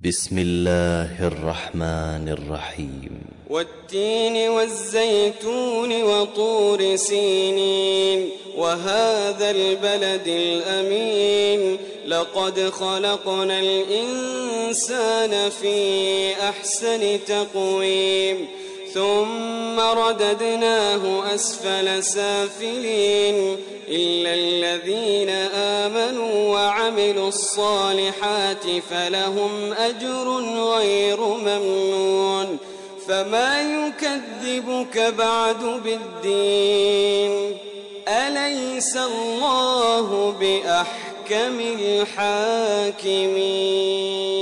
بسم الله الرحمن الرحيم والتين والزيتون وطور سينين وهذا البلد الأمين لقد خلقنا الإنسان في أحسن تقويم ثم رددناه أسفل سافلين إلا الذين آمنوا وعملوا الصالحات فلهم أجر غير ممنون فما يكذبك بعد بالدين أليس الله بأحكم الحاكمين.